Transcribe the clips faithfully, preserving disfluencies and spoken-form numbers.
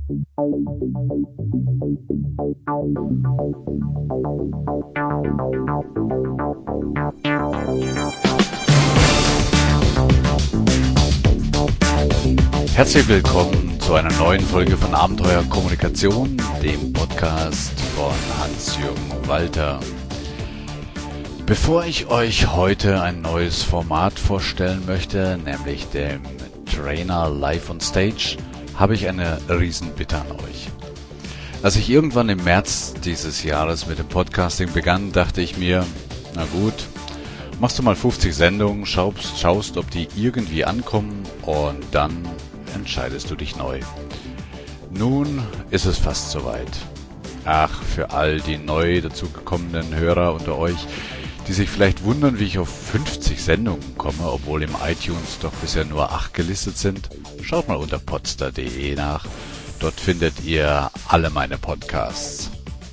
Herzlich willkommen zu einer neuen Folge von Abenteuer Kommunikation, dem Podcast von Hans-Jürgen Walter. Bevor ich euch heute ein neues Format vorstellen möchte, nämlich dem Trainer Live on Stage, habe ich eine Riesenbitte an euch. Als ich irgendwann im März dieses Jahres mit dem Podcasting begann, dachte ich mir, na gut, machst du mal fünfzig Sendungen, schaust, schaust, ob die irgendwie ankommen und dann entscheidest du dich neu. Nun ist es fast soweit. Ach, für all die neu dazugekommenen Hörer unter euch, die sich vielleicht wundern, wie ich auf fünfzig Sendungen komme, obwohl im iTunes doch bisher nur acht gelistet sind, schaut mal unter podster punkt de nach. Dort findet ihr alle meine Podcasts.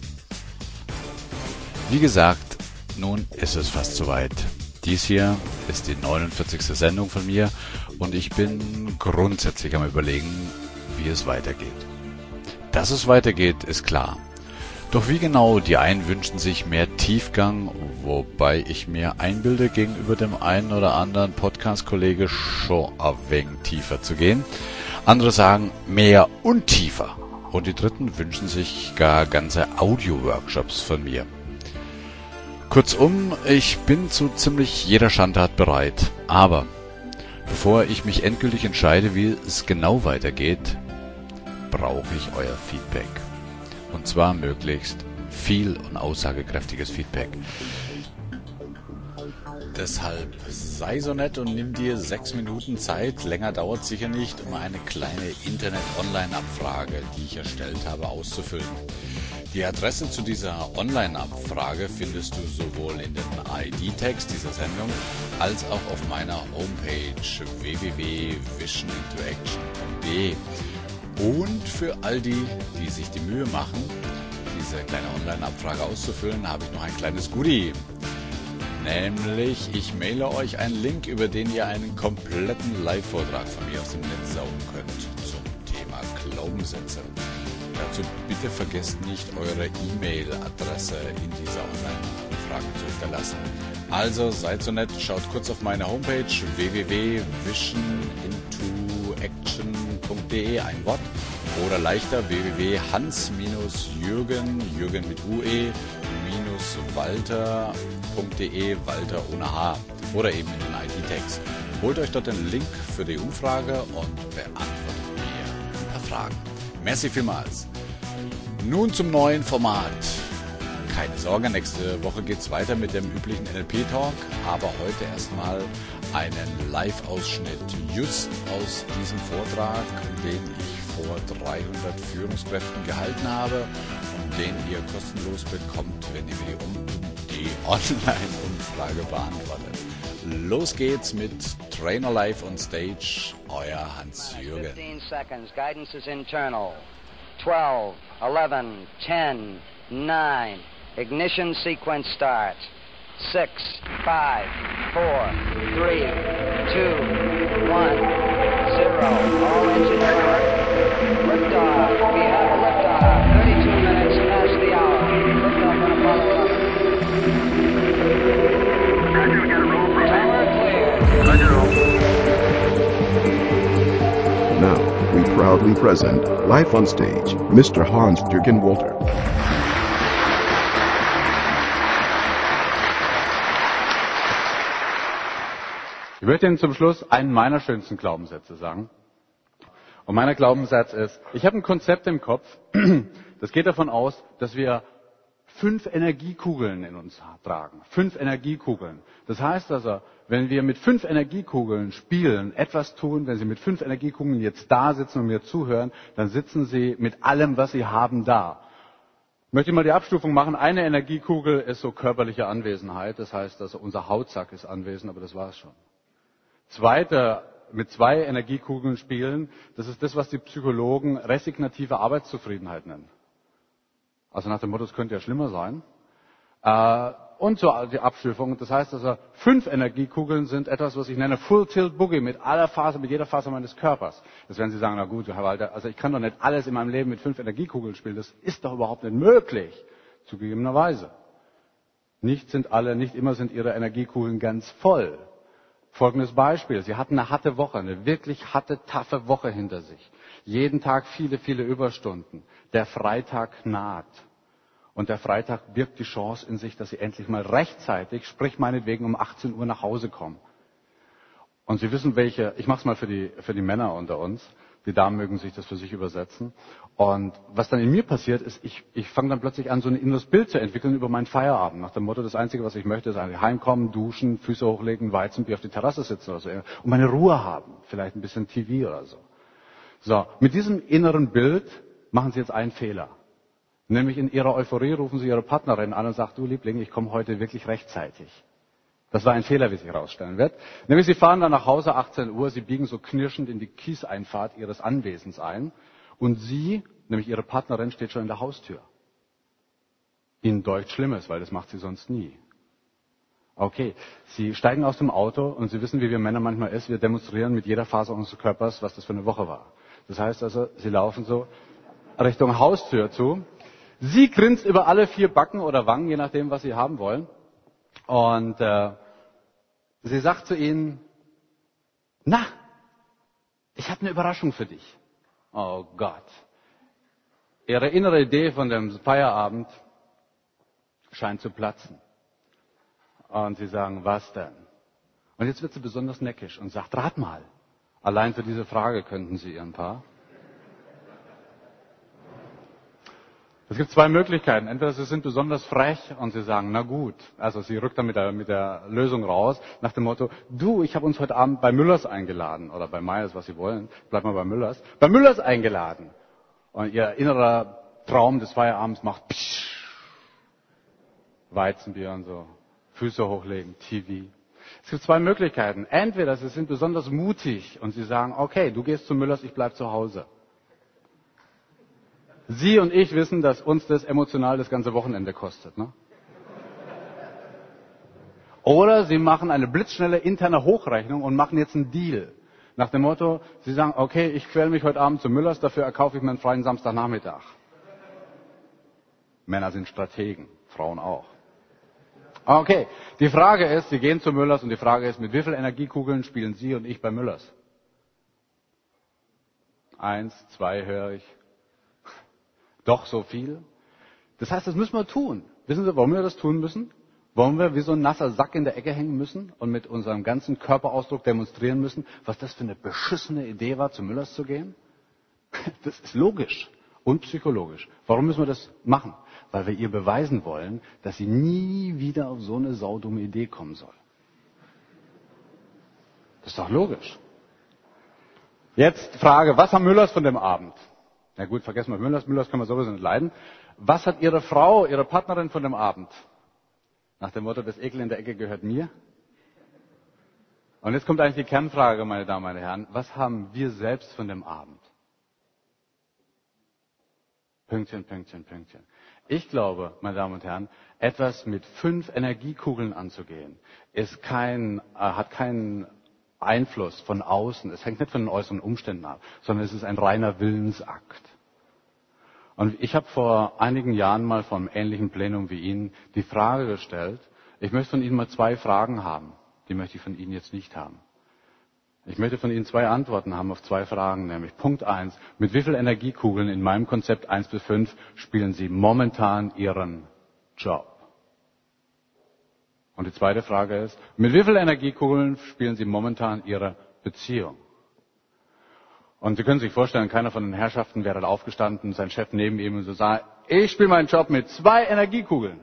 Wie gesagt, nun ist es fast soweit. Dies hier ist die neunundvierzigste Sendung von mir und ich bin grundsätzlich am Überlegen, wie es weitergeht. Dass es weitergeht, ist klar. Doch wie genau, die einen wünschen sich mehr Tiefgang, wobei ich mir einbilde, gegenüber dem einen oder anderen Podcast-Kollege schon ein wenig tiefer zu gehen. Andere sagen mehr und tiefer. Und die Dritten wünschen sich gar ganze Audio-Workshops von mir. Kurzum, ich bin zu ziemlich jeder Schandtat bereit. Aber bevor ich mich endgültig entscheide, wie es genau weitergeht, brauche ich euer Feedback. Und zwar möglichst viel und aussagekräftiges Feedback. Deshalb sei so nett und nimm dir sechs Minuten Zeit, länger dauert sicher nicht, um eine kleine Internet-Online-Abfrage, die ich erstellt habe, auszufüllen. Die Adresse zu dieser Online-Abfrage findest du sowohl in den I D-Text dieser Sendung als auch auf meiner Homepage w w w punkt vision interaction punkt de. Und für all die, die sich die Mühe machen, diese kleine Online-Abfrage auszufüllen, habe ich noch ein kleines Goodie. Nämlich, ich maile euch einen Link, über den ihr einen kompletten Live-Vortrag von mir aus dem Netz saugen könnt zum Thema Glaubenssätze. Dazu bitte vergesst nicht, eure E-Mail-Adresse in dieser Online-Abfrage zu hinterlassen. Also seid so nett, schaut kurz auf meine Homepage w w w punkt vision into action punkt de, ein Wort, oder leichter w w w punkt hans-jürgen, Jürgen mit U E, minus walter punkt de, Walter ohne H, oder eben in den I D-Text. Holt euch dort den Link für die Umfrage und beantwortet mir ein paar Fragen. Merci vielmals. Nun zum neuen Format. Keine Sorge, nächste Woche geht's weiter mit dem üblichen N L P-Talk, aber heute erstmal einen Live-Ausschnitt just aus diesem Vortrag, den ich vor dreihundert Führungskräften gehalten habe und den ihr kostenlos bekommt, wenn ihr mir die, die Online-Umfrage beantwortet. Los geht's mit Trainer Live on Stage, euer Hans-Jürgen. fifteen seconds, guidance is internal. twelve, eleven, ten, nine, ignition sequence starts. six, five, four, three, two, one, zero. All engine work. Liftoff. We have a liftoff. thirty-two minutes past the hour. Liftoff on Apollo eleven. Tower clear. Now, we proudly present, live on stage, Mister Hans-Jürgen Walter. Ich möchte Ihnen zum Schluss einen meiner schönsten Glaubenssätze sagen. Und mein Glaubenssatz ist, ich habe ein Konzept im Kopf, das geht davon aus, dass wir fünf Energiekugeln in uns tragen. Fünf Energiekugeln. Das heißt also, wenn wir mit fünf Energiekugeln spielen, etwas tun, wenn Sie mit fünf Energiekugeln jetzt da sitzen und mir zuhören, dann sitzen Sie mit allem, was Sie haben, da. Ich möchte mal die Abstufung machen. Eine Energiekugel ist so körperliche Anwesenheit. Das heißt, also unser Hautsack ist anwesend, aber das war es schon. Zweite, mit zwei Energiekugeln spielen, das ist das, was die Psychologen resignative Arbeitszufriedenheit nennen. Also nach dem Motto, es könnte ja schlimmer sein. und so die Abstufung. Das heißt also, fünf Energiekugeln sind etwas, was ich nenne Full Tilt Boogie, mit aller Faser, mit jeder Faser meines Körpers. Das werden Sie sagen, na gut, Herr Walter, also ich kann doch nicht alles in meinem Leben mit fünf Energiekugeln spielen. Das ist doch überhaupt nicht möglich. Zugegebenerweise. Nicht sind alle, nicht immer sind Ihre Energiekugeln ganz voll. Folgendes Beispiel. Sie hatten eine harte Woche, eine wirklich harte, taffe Woche hinter sich. Jeden Tag viele, viele Überstunden. Der Freitag naht. Und der Freitag birgt die Chance in sich, dass Sie endlich mal rechtzeitig, sprich meinetwegen um achtzehn Uhr nach Hause kommen. Und Sie wissen welche, ich mache es mal für die, für die Männer unter uns, die Damen mögen sich das für sich übersetzen. Und was dann in mir passiert ist, ich, ich fange dann plötzlich an, so ein inneres Bild zu entwickeln über meinen Feierabend. Nach dem Motto, das Einzige, was ich möchte, ist eigentlich heimkommen, duschen, Füße hochlegen, Weizenbier auf die Terrasse sitzen oder so. Und meine Ruhe haben, vielleicht ein bisschen T V oder so. So, mit diesem inneren Bild machen Sie jetzt einen Fehler. Nämlich in Ihrer Euphorie rufen Sie Ihre Partnerin an und sagen, du Liebling, ich komme heute wirklich rechtzeitig. Das war ein Fehler, wie sich herausstellen wird. Nämlich Sie fahren dann nach Hause, achtzehn Uhr, Sie biegen so knirschend in die Kieseinfahrt Ihres Anwesens ein und Sie, nämlich Ihre Partnerin, steht schon in der Haustür. Ihnen deucht Schlimmes, weil das macht sie sonst nie. Okay, Sie steigen aus dem Auto und Sie wissen, wie wir Männer manchmal ist, wir demonstrieren mit jeder Faser unseres Körpers, was das für eine Woche war. Das heißt also, Sie laufen so Richtung Haustür zu. Sie grinst über alle vier Backen oder Wangen, je nachdem, was Sie haben wollen. Und äh, sie sagt zu Ihnen, na, ich habe eine Überraschung für dich. Oh Gott. Ihre innere Idee von dem Feierabend scheint zu platzen. Und Sie sagen, was denn? Und jetzt wird sie besonders neckisch und sagt, rat mal. Allein für diese Frage könnten Sie Ihren Paar. Es gibt zwei Möglichkeiten. Entweder Sie sind besonders frech und Sie sagen, na gut. Also Sie rückt dann mit der, mit der Lösung raus, nach dem Motto, du, ich habe uns heute Abend bei Müllers eingeladen. Oder bei Meyers, was Sie wollen. Bleibt mal bei Müllers. Bei Müllers eingeladen. Und Ihr innerer Traum des Feierabends macht psch, Weizenbier und so. Füße hochlegen, T V. Es gibt zwei Möglichkeiten. Entweder Sie sind besonders mutig und Sie sagen, okay, du gehst zu Müllers, ich bleib zu Hause. Sie und ich wissen, dass uns das emotional das ganze Wochenende kostet. Ne? Oder Sie machen eine blitzschnelle interne Hochrechnung und machen jetzt einen Deal. Nach dem Motto, Sie sagen, okay, ich quäle mich heute Abend zu Müllers, dafür erkaufe ich mir einen freien Samstagnachmittag. Männer sind Strategen, Frauen auch. Okay, die Frage ist, Sie gehen zu Müllers und die Frage ist, mit wie vielen Energiekugeln spielen Sie und ich bei Müllers? Eins, zwei höre ich. Doch so viel? Das heißt, das müssen wir tun. Wissen Sie, warum wir das tun müssen? Warum wir wie so ein nasser Sack in der Ecke hängen müssen und mit unserem ganzen Körperausdruck demonstrieren müssen, was das für eine beschissene Idee war, zu Müllers zu gehen? Das ist logisch und psychologisch. Warum müssen wir das machen? Weil wir ihr beweisen wollen, dass sie nie wieder auf so eine saudumme Idee kommen soll. Das ist doch logisch. Jetzt Frage, was haben Müllers von dem Abend? Na gut, vergessen wir Müllers, Müllers können wir sowieso nicht leiden. Was hat Ihre Frau, Ihre Partnerin von dem Abend? Nach dem Motto, das Ekel in der Ecke gehört mir. Und jetzt kommt eigentlich die Kernfrage, meine Damen und Herren. Was haben wir selbst von dem Abend? Pünktchen, Pünktchen, Pünktchen. Ich glaube, meine Damen und Herren, etwas mit fünf Energiekugeln anzugehen, ist kein, äh, hat keinen Einfluss von außen. Es hängt nicht von den äußeren Umständen ab, sondern es ist ein reiner Willensakt. Und ich habe vor einigen Jahren mal vom ähnlichen Plenum wie Ihnen die Frage gestellt, ich möchte von Ihnen mal zwei Fragen haben, die möchte ich von Ihnen jetzt nicht haben. Ich möchte von Ihnen zwei Antworten haben auf zwei Fragen, nämlich Punkt eins, mit wie vielen Energiekugeln in meinem Konzept eins bis fünf spielen Sie momentan Ihren Job? Und die zweite Frage ist, mit wie vielen Energiekugeln spielen Sie momentan Ihre Beziehung? Und Sie können sich vorstellen, keiner von den Herrschaften wäre aufgestanden, sein Chef neben ihm und so sagt, ich spiele meinen Job mit zwei Energiekugeln.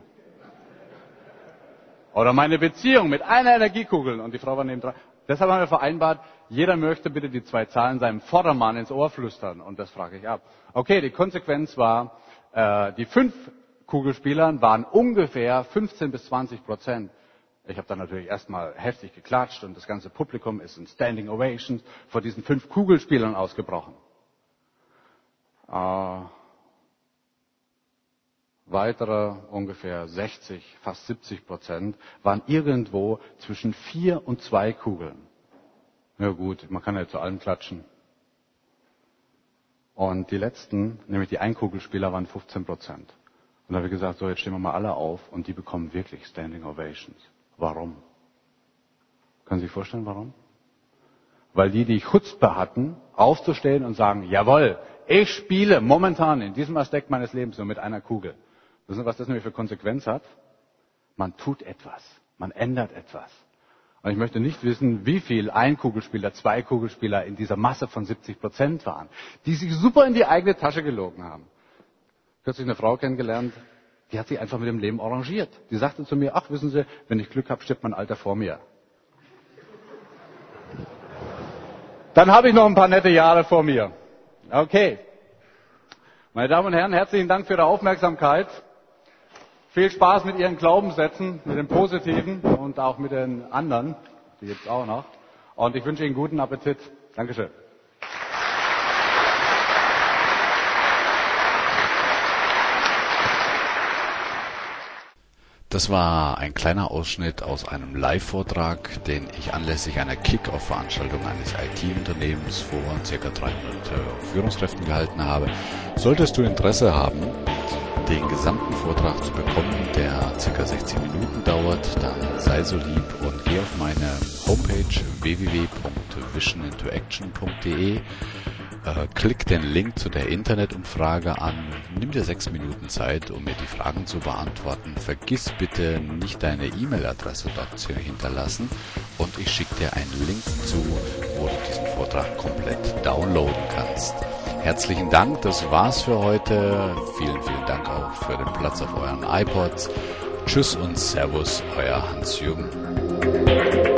Oder meine Beziehung mit einer Energiekugel. Und die Frau war neben dran. Deshalb haben wir vereinbart, jeder möchte bitte die zwei Zahlen seinem Vordermann ins Ohr flüstern. Und das frage ich ab. Okay, die Konsequenz war, äh, die fünf Kugelspielern waren ungefähr fünfzehn bis zwanzig Prozent. Ich habe dann natürlich erstmal heftig geklatscht und das ganze Publikum ist in Standing Ovations vor diesen fünf Kugelspielern ausgebrochen. Äh, weitere ungefähr sechzig, fast siebzig Prozent waren irgendwo zwischen vier und zwei Kugeln. Ja gut, man kann ja zu allem klatschen. Und die letzten, nämlich die Einkugelspieler, waren fünfzehn Prozent. Und da habe ich gesagt, so jetzt stehen wir mal alle auf und die bekommen wirklich Standing Ovations. Warum? Können Sie sich vorstellen, warum? Weil die die Chutzpe hatten, aufzustehen und sagen, jawohl, ich spiele momentan in diesem Aspekt meines Lebens nur mit einer Kugel. Wissen Sie, was das nämlich für Konsequenz hat? Man tut etwas, man ändert etwas. Und ich möchte nicht wissen, wie viel Einkugelspieler, Zweikugelspieler in dieser Masse von siebzig Prozent waren, die sich super in die eigene Tasche gelogen haben. Kürzlich eine Frau kennengelernt, die hat sich einfach mit dem Leben arrangiert. Die sagte zu mir, ach, wissen Sie, wenn ich Glück habe, stirbt mein Alter vor mir. Dann habe ich noch ein paar nette Jahre vor mir. Okay. Meine Damen und Herren, herzlichen Dank für Ihre Aufmerksamkeit. Viel Spaß mit Ihren Glaubenssätzen, mit den positiven und auch mit den anderen, die gibt's auch noch. Und ich wünsche Ihnen guten Appetit. Dankeschön. Das war ein kleiner Ausschnitt aus einem Live-Vortrag, den ich anlässlich einer Kick-Off-Veranstaltung eines I T-Unternehmens vor ca. dreihundert Führungskräften gehalten habe. Solltest du Interesse haben, den gesamten Vortrag zu bekommen, der ca. sechzehn Minuten dauert, dann sei so lieb und geh auf meine Homepage w w w punkt vision into action punkt de. Klick den Link zu der Internetumfrage an, nimm dir sechs Minuten Zeit, um mir die Fragen zu beantworten. Vergiss bitte nicht deine E-Mail-Adresse dort zu hinterlassen und ich schicke dir einen Link zu, wo du diesen Vortrag komplett downloaden kannst. Herzlichen Dank, das war's für heute. Vielen, vielen Dank auch für den Platz auf euren iPods. Tschüss und Servus, euer Hans-Jürgen.